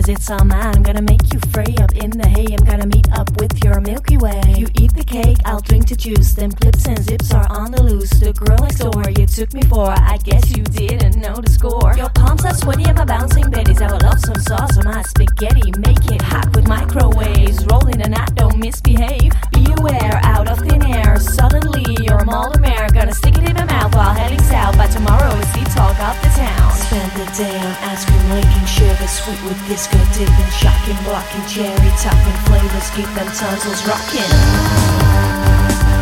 cause it's all mine. I'm gonna make you fray up in the hay. I'm gonna meet up with your Milky Way. You eat the cake, I'll drink the juice. Them clips and zips are on the loose. The girl next door you took me for, I guess you didn't know the score. Your palms are sweaty and my bouncing betties. I would love some sauce on my spaghetti. Make it hot with microwaves. Roll in and I don't misbehave. Be aware, out of thin air. Suddenly you're a Maldemer. Gonna stick it in my mouth while heading south. By tomorrow is the talk of the town. Spend the day on ice cream, licking sugar sweet with disco dipping, shocking, blocking, cherry topping flavors. Keep them tonsils rocking.